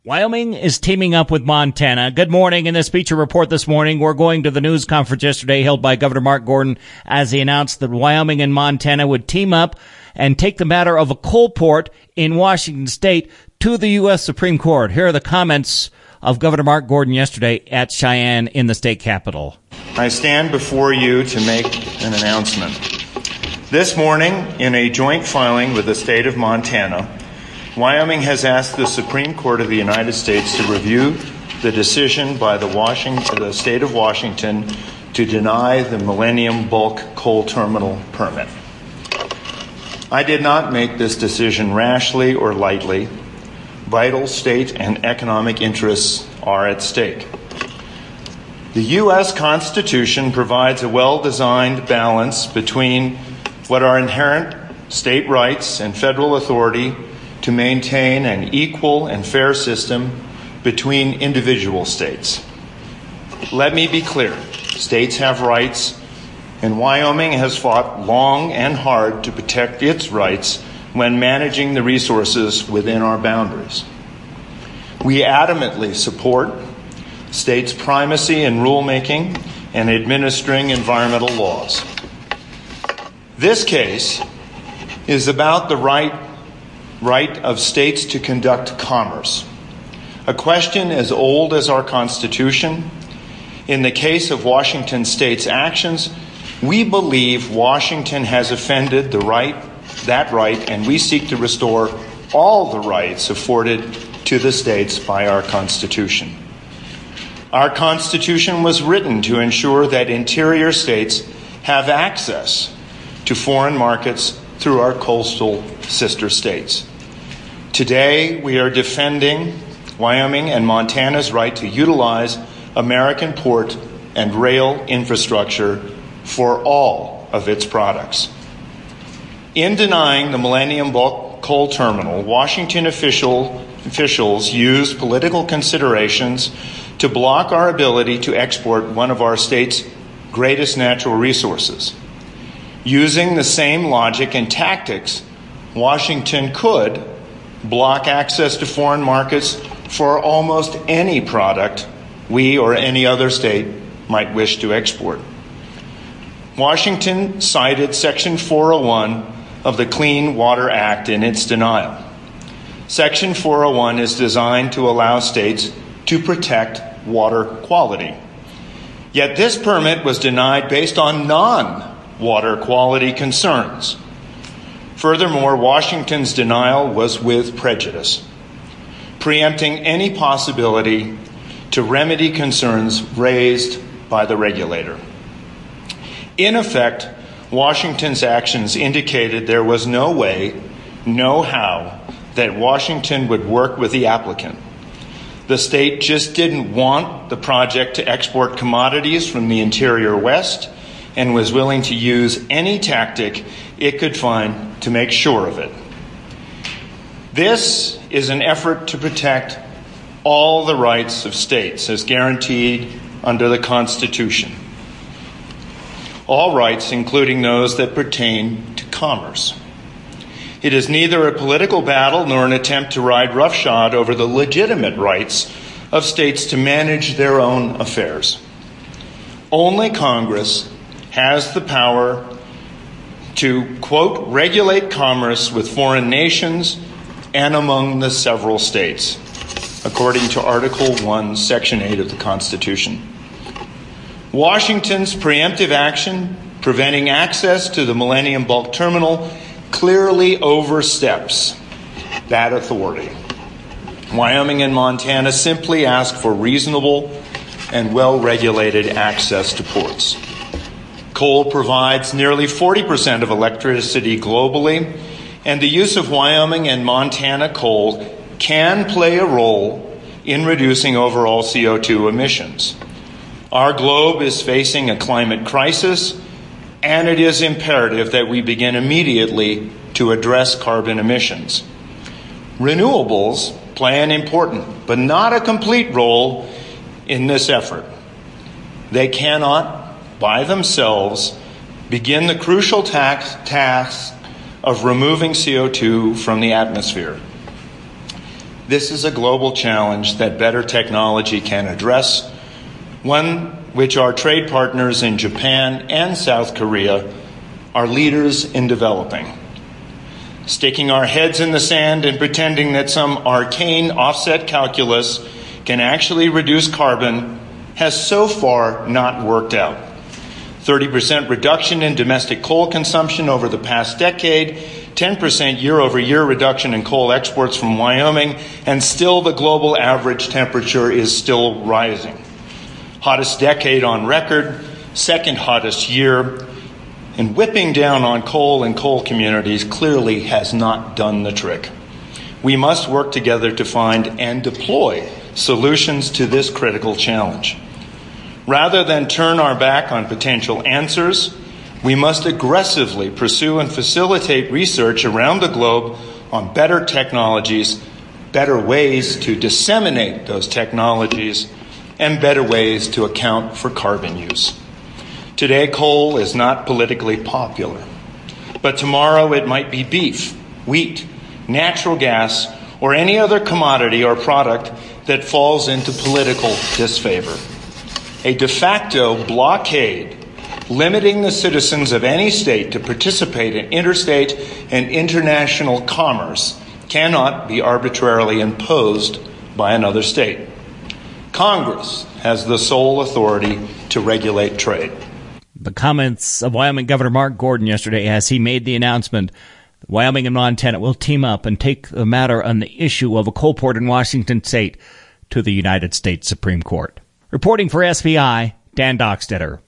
Wyoming is teaming up with Montana. Good morning. In this feature report this morning, we're going to the news conference yesterday held by Governor Mark Gordon as he announced that Wyoming and Montana would team up and take the matter of a coal port in Washington State to the U.S. Supreme Court. Here are the comments of Governor Mark Gordon yesterday at Cheyenne in the state capitol. I stand before you to make an announcement. This morning, in a joint filing with the state of Montana, Wyoming has asked the Supreme Court of the United States to review the decision by the state of Washington to deny the Millennium Bulk Coal Terminal permit. I did not make this decision rashly or lightly. Vital state and economic interests are at stake. The U.S. Constitution provides a well-designed balance between what are inherent state rights and federal authority to maintain an equal and fair system between individual states. Let me be clear. States have rights, and Wyoming has fought long and hard to protect its rights when managing the resources within our boundaries. We adamantly support states' primacy in rulemaking and administering environmental laws. This case is about the right of states to conduct commerce, a question as old as our Constitution. In the case of Washington State's actions, we believe Washington has offended that right, and we seek to restore all the rights afforded to the states by our Constitution. Our Constitution was written to ensure that interior states have access to foreign markets through our coastal sister states. Today, we are defending Wyoming and Montana's right to utilize American port and rail infrastructure for all of its products. In denying the Millennium Bulk Coal Terminal, Washington officials used political considerations to block our ability to export one of our state's greatest natural resources. Using the same logic and tactics, Washington could block access to foreign markets for almost any product we or any other state might wish to export. Washington cited Section 401 of the Clean Water Act in its denial. Section 401 is designed to allow states to protect water quality. Yet this permit was denied based on non-water quality concerns. Furthermore, Washington's denial was with prejudice, preempting any possibility to remedy concerns raised by the regulator. In effect, Washington's actions indicated there was no way, no how, that Washington would work with the applicant. The state just didn't want the project to export commodities from the interior West and was willing to use any tactic it could find to make sure of it. This is an effort to protect all the rights of states as guaranteed under the Constitution. All rights, including those that pertain to commerce. It is neither a political battle nor an attempt to ride roughshod over the legitimate rights of states to manage their own affairs. Only Congress has the power to, quote, regulate commerce with foreign nations and among the several states, according to Article 1, Section 8 of the Constitution. Washington's preemptive action preventing access to the Millennium Bulk Terminal clearly oversteps that authority. Wyoming and Montana simply ask for reasonable and well-regulated access to ports. Coal provides nearly 40% of electricity globally, and the use of Wyoming and Montana coal can play a role in reducing overall CO2 emissions. Our globe is facing a climate crisis, and it is imperative that we begin immediately to address carbon emissions. Renewables play an important, but not a complete role in this effort. They cannot, by themselves, begin the crucial task of removing CO2 from the atmosphere. This is a global challenge that better technology can address, one which our trade partners in Japan and South Korea are leaders in developing. Sticking our heads in the sand and pretending that some arcane offset calculus can actually reduce carbon has so far not worked out. 30% reduction in domestic coal consumption over the past decade, 10% year-over-year reduction in coal exports from Wyoming, and still the global average temperature is still rising. Hottest decade on record, second hottest year, and whipping down on coal and coal communities clearly has not done the trick. We must work together to find and deploy solutions to this critical challenge. Rather than turn our back on potential answers, we must aggressively pursue and facilitate research around the globe on better technologies, better ways to disseminate those technologies, and better ways to account for carbon use. Today, coal is not politically popular, but tomorrow it might be beef, wheat, natural gas, or any other commodity or product that falls into political disfavor. A de facto blockade limiting the citizens of any state to participate in interstate and international commerce cannot be arbitrarily imposed by another state. Congress has the sole authority to regulate trade. The comments of Wyoming Governor Mark Gordon yesterday as he made the announcement that Wyoming and Montana will team up and take the matter on the issue of a coal port in Washington state to the United States Supreme Court. Reporting for SPI, Dan Dockstetter.